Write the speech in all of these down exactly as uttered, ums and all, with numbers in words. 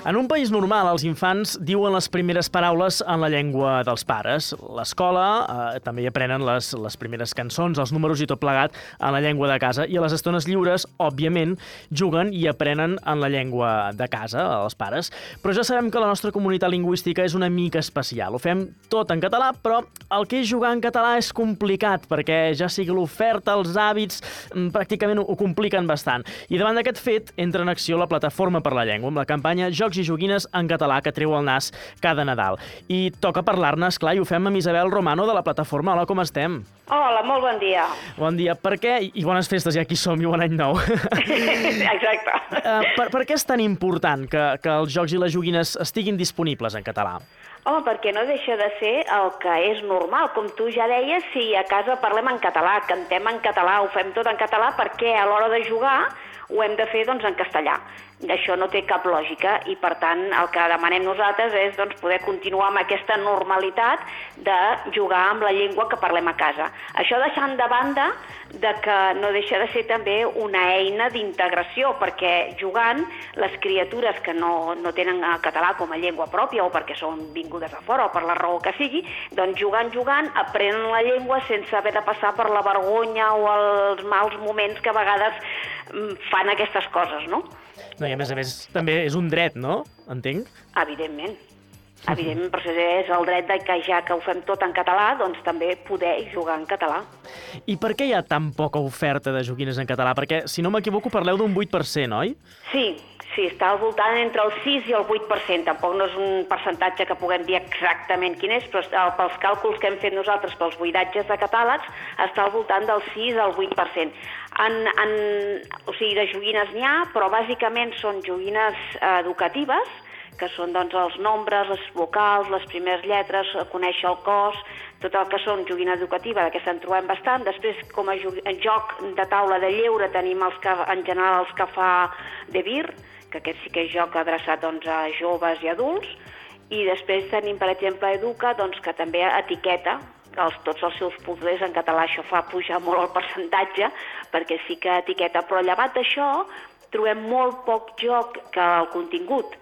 En un país normal, els infants diuen les primeres paraules en la llengua dels pares. L'escola eh, també hi aprenen les, les primeres cançons, els números i tot plegat en la llengua de casa. I a les estones lliures, òbviament, juguen i aprenen en la llengua de casa, els pares. Però ja sabem que la nostra comunitat lingüística és una mica especial. Ho fem tot en català, però el que és jugar en català és complicat, perquè ja sigui l'oferta, els hàbits, pràcticament ho compliquen bastant. I davant d'aquest fet, entra en acció la Plataforma per la Llengua, amb la campanya Jocs i joguines en català que treu el nas cada Nadal. I toca parlar-ne, esclar, i ho fem amb Isabel Romano de la Plataforma. Hola, com estem? Hola, molt bon dia. Bon dia. Per què? I bones festes, ja aquí som, i bon any nou. Exacte. Uh, per, per què és tan important que, que els jocs i les joguines estiguin disponibles en català? Home, perquè no deixa de ser el que és normal. Com tu ja deies, si a casa parlem en català, cantem en català, ho fem tot en català, perquè a l'hora de jugar ho hem de fer doncs, en castellà. Això no té cap lògica i, per tant, el que demanem nosaltres és doncs, poder continuar amb aquesta normalitat de jugar amb la llengua que parlem a casa. Això deixant de banda de que no deixa de ser també una eina d'integració, perquè jugant les criatures que no, no tenen el català com a llengua pròpia o perquè són vingudes a fora o per la raó que sigui, doncs jugant, jugant, aprenen la llengua sense haver de passar per la vergonya o els mals moments que a vegades fan aquestes coses, no? No, i a més a més també és un dret, no? Entenc? Evidentment. Evidentment, però és el dret de que ja que ho fem tot en català, doncs també poder jugar en català. I per què hi ha tan poca oferta de joguines en català? Perquè, si no m'equivoco, parleu d'un vuit per cent, oi? Sí, sí, està al voltant entre el sis i el vuit per cent. Tampoc no és un percentatge que puguem dir exactament quin és, però pels càlculs que hem fet nosaltres pels buidatges de catàlegs, està al voltant del sis al vuit per cent. En, en, o sigui, de joguines n'hi ha, però bàsicament són joguines eh, educatives, que són doncs, els nombres, les vocals, les primeres lletres, conèixer el cos, tot el que són joguina educativa, d'aquesta en trobem bastant. Després, com a joc de taula de lleure, tenim els que, en general els que fa De Vir, que aquest sí que és joc adreçat doncs, a joves i adults, i després tenim, per exemple, Educa, doncs, que també etiqueta els, tots els seus puzzles en català. Això fa pujar molt el percentatge, perquè sí que etiqueta, però llevat d'això, trobem molt poc joc que el contingut,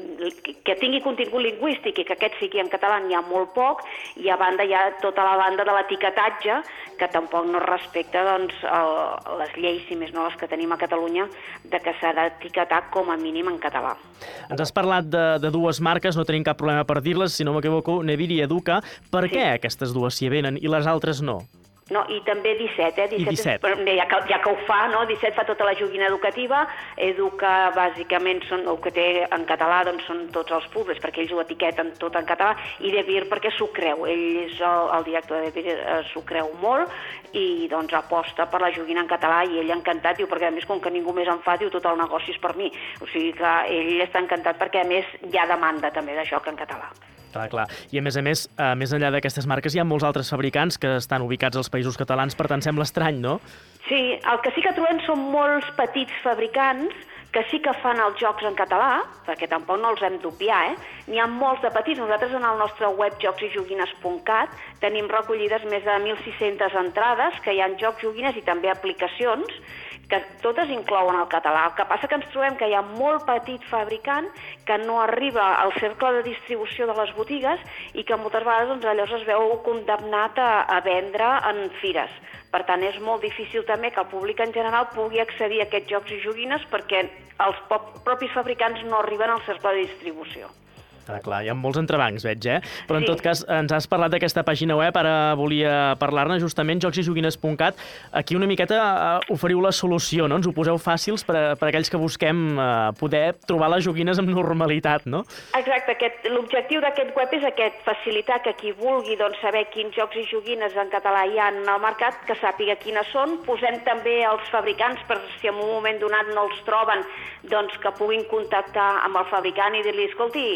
que tingui contingut lingüístic i que aquest sigui en català n'hi ha molt poc, i a banda hi ha tota la banda de l'etiquetatge, que tampoc no respecta doncs, el, les lleis, si més no les que tenim a Catalunya, de que s'ha d'etiquetar com a mínim en català. Ens has parlat de, de dues marques, no tenim cap problema per dir-les, si no m'equivoco, De Vir i Educa. Per Sí. què aquestes dues s'hi venen i les altres no? No, i també disset, eh? disset, I disset. És, ja, que, ja que ho fa, no? disset fa tota la joguina educativa, Educa bàsicament són, el que té en català doncs són tots els puzzles, perquè ells ho etiqueten tot en català, i De Vir perquè s'ho creu, ell és el, el director de De Vir, eh, s'ho creu molt, i doncs aposta per la joguina en català, i ell encantat, diu, perquè a més com que ningú més en fa, diu, tot el negoci és per mi, o sigui que ell està encantat perquè a més hi ha demanda també de joc en català. Clar, clar. I a més a més, a més enllà d'aquestes marques, hi ha molts altres fabricants que estan ubicats als països catalans, per tant sembla estrany, no? Sí, el que sí que trobem són molts petits fabricants que sí que fan els jocs en català, perquè tampoc no els hem d'obviar, eh? N'hi ha molts de petits. Nosaltres en el nostre web jocs i joguines punt cat tenim recollides més de mil sis-centes entrades, que hi ha jocs, joguines i també aplicacions, que totes inclouen el català. El que passa que ens trobem que hi ha molt petit fabricant que no arriba al cercle de distribució de les botigues i que moltes vegades doncs, llavors es veu condemnat a, a vendre en fires. Per tant, és molt difícil també que el públic en general pugui accedir a aquests jocs i joguines perquè els propis fabricants no arriben al cercle de distribució. Clar, clar, hi ha molts entrebancs, veig, eh? Però en Sí. tot cas ens has parlat d'aquesta pàgina web, ara volia parlar-ne justament, jocs i joguines punt cat. Aquí una miqueta uh, oferiu la solució, no? Ens ho poseu fàcils per a, per a aquells que busquem uh, poder trobar les joguines amb normalitat, no? Exacte, l'objectiu d'aquest web és aquest, facilitar que qui vulgui doncs, saber quins jocs i joguines en català hi ha en el mercat, que sàpiga quines són. Posem també els fabricants, per si en un moment donat no els troben, doncs que puguin contactar amb el fabricant i dir-li, escolti, on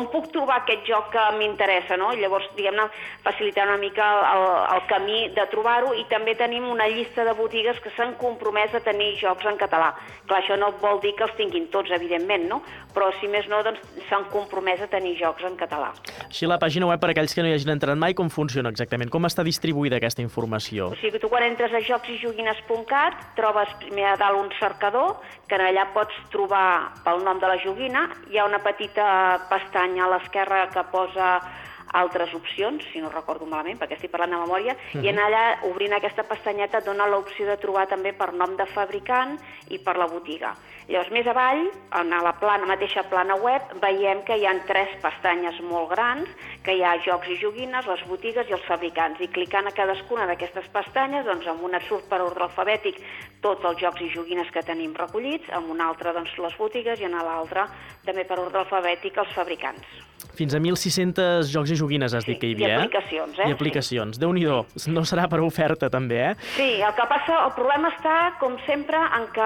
on puc trobar aquest joc que m'interessa, no? Llavors, diguem-ne, facilitar una mica el, el camí de trobar-ho, i també tenim una llista de botigues que s'han compromès a tenir jocs en català. Clar, això no vol dir que els tinguin tots, evidentment, no? Però, si més no, doncs s'han compromès a tenir jocs en català. Així, la pàgina web, per aquells que no hi hagin entrat mai, com funciona exactament? Com està distribuïda aquesta informació? O sigui, tu quan entres a jocs i joguines punt cat trobes primer a dalt un cercador, que allà pots trobar pel nom de la joguina. Hi ha una petita pestanya a l'esquerra que posa altres opcions, si no recordo malament, perquè estic parlant de memòria, uh-huh. i en allà, obrint aquesta pestanyeta, et dona l'opció de trobar també per nom de fabricant i per la botiga. Llavors, més avall, en la plana, mateixa plana web, veiem que hi ha tres pestanyes molt grans, que hi ha jocs i joguines, les botigues i els fabricants, i clicant a cadascuna d'aquestes pestanyes, doncs amb una surt per ordre alfabètic tots els jocs i joguines que tenim recollits, amb una altra doncs les botigues, i en l'altra també per ordre alfabètic els fabricants. Fins a mil sis-cents jocs i joguines has dit que hi havia, eh? I aplicacions, eh? I aplicacions. Sí. Déu-n'hi-do, no serà per oferta, també, eh? Sí, el que passa, el problema està, com sempre, en que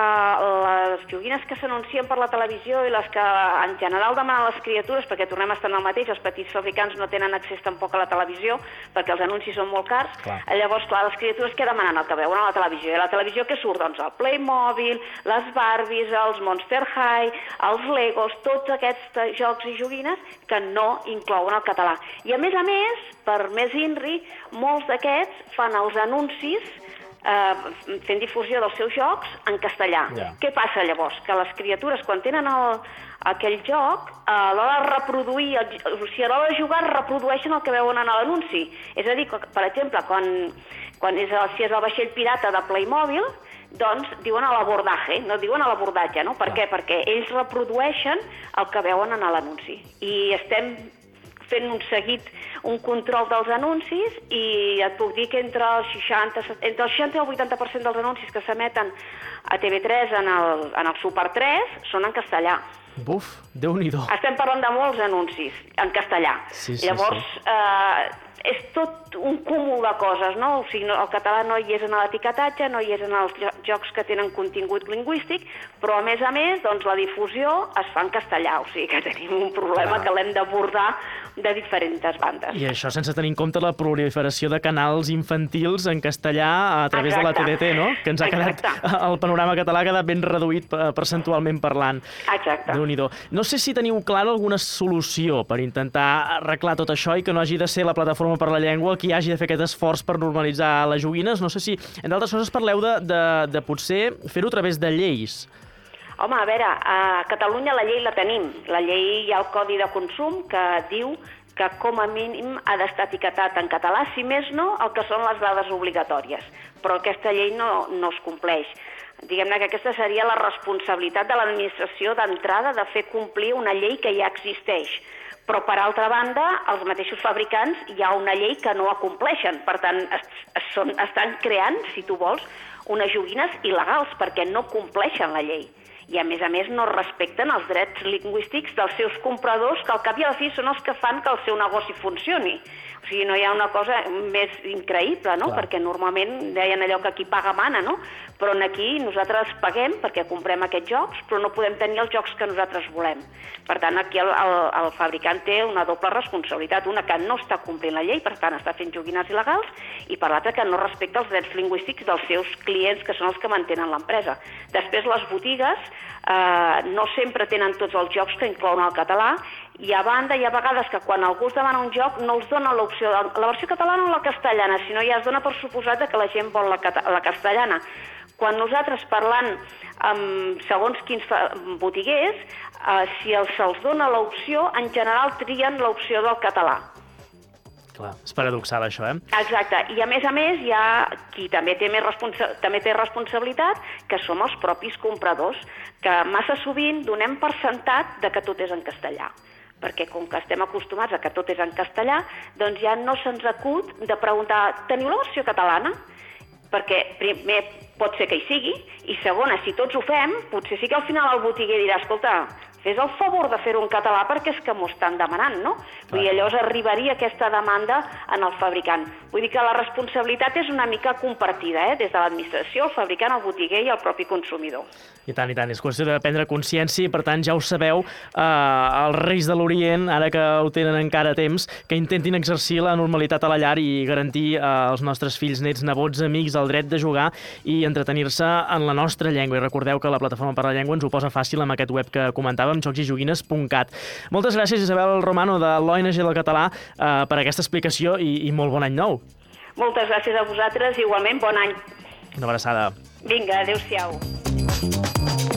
les joguines que s'anuncien per la televisió i les que en general demanen les criatures, perquè tornem a estar en el mateix, els petits fabricants no tenen accés tampoc a la televisió, perquè els anuncis són molt cars, clar. Llavors, clar, les criatures què demanen? El que veuen a la televisió. I a la televisió què surt? Doncs el Playmobil, les Barbies, els Monster High, els Legos, tots aquests jocs i joguines que no inclouen el català. I a més a més, per més inri, molts d'aquests fan els anuncis eh, fent difusió dels seus jocs en castellà. Yeah. Què passa llavors? Que les criatures, quan tenen el, aquell joc, a l'hora de reproduir, o sigui, a l'hora de jugar, reprodueixen el que veuen en l'anunci. És a dir, per exemple, quan, quan és el, si és el vaixell pirata de Playmobil, doncs diuen a l'abordatge, no diuen a l'abordatge, no? Per què? Perquè ells reprodueixen el que veuen en l'anunci. I estem fent un seguit, un control dels anuncis, i et puc dir que entre el seixanta, entre el seixanta i el vuitanta per cent dels anuncis que s'emeten a T V tres en el, en el Super tres són en castellà. Buf, Déu-n'hi-do. Estem parlant de molts anuncis en castellà. Sí, sí, Llavors, sí. Eh, és tot un cúmul de coses, no? O sigui, el català no hi és en l'etiquetatge, no hi és en els jocs que tenen contingut lingüístic, però a més a més, doncs la difusió es fa en castellà, o sigui que tenim un problema Clar. que l'hem d'abordar de diferents bandes. I això sense tenir en compte la proliferació de canals infantils en castellà a través Exacte. de la T D T, no? Que ens ha quedat, Exacte. el panorama català ha quedat ben reduït percentualment parlant. Exacte. Déu-n'hi-do. No sé si teniu clara alguna solució per intentar arreglar tot això i que no hagi de ser la plataforma per la llengua qui hagi de fer aquest esforç per normalitzar les joguines. No sé si, entre altres coses, parleu de, de, de potser fer-ho a través de lleis. Home, a veure, a Catalunya la llei la tenim. La llei hi ha el Codi de Consum que diu que com a mínim ha d'estar etiquetat en català, si més no, el que són les dades obligatòries. Però aquesta llei no, no es compleix. Diguem-ne que aquesta seria la responsabilitat de l'administració d'entrada de fer complir una llei que ja existeix. Però, per altra banda, els mateixos fabricants hi ha una llei que no acompleixen. Per tant, es, es són, estan creant, si tu vols, unes joguines il·legals perquè no compleixen la llei. I, a més a més, no respecten els drets lingüístics dels seus compradors, que al cap i a la fi són els que fan que el seu negoci funcioni. O sigui, no hi ha una cosa més increïble, no? Clar. Perquè normalment deien allò que qui paga mana, no? Però aquí nosaltres paguem perquè comprem aquests jocs, però no podem tenir els jocs que nosaltres volem. Per tant, aquí el, el, el fabricant té una doble responsabilitat, una que no està complint la llei, per tant està fent joguines il·legals, i per l'altra que no respecta els drets lingüístics dels seus clients, que són els que mantenen l'empresa. Després, les botigues eh, no sempre tenen tots els jocs que inclouen el català, i a banda hi ha vegades que quan algú es demana un joc no els dona l'opció de la versió catalana o la castellana, sinó ja es dona per suposat que la gent vol la, la castellana. Quan nosaltres parlant amb segons quins botiguers, eh, si els se'ls dona l'opció, en general trien l'opció del català. Clar, és paradoxal això, eh? Exacte, i a més a més hi ha qui també té, més responsa també té responsabilitat, que som els propis compradors, que massa sovint donem per sentat de que tot és en castellà. Perquè com que estem acostumats a que tot és en castellà, doncs ja no se'ns acut de preguntar, teniu la versió catalana? Perquè primer pot ser que hi sigui, i segona, si tots ho fem, potser sí que al final el botiguer dirà, escolta, fes el favor de fer-ho en català perquè és que m'ho estan demanant, no? Vull dir, llavors arribaria aquesta demanda en el fabricant. Vull dir que la responsabilitat és una mica compartida, eh? Des de l'administració, el fabricant, el botiguer i el propi consumidor. I tant, i tant. És qüestió de prendre consciència i, per tant, ja ho sabeu, eh, els Reis de l'Orient, ara que ho tenen encara a temps, que intentin exercir la normalitat a la llar i garantir eh, als nostres fills, nets, nebots, amics, el dret de jugar i entretenir-se en la nostra llengua. I recordeu que la Plataforma per la Llengua ens ho posa fàcil amb aquest web que comentàvem, jocs i joguines punt cat. Moltes gràcies, Isabel Romano, de l'O N G del Català, eh, per aquesta explicació i, i molt bon any nou. Moltes gràcies a vosaltres, igualment bon any. Una abraçada. Vinga, adéu-siau.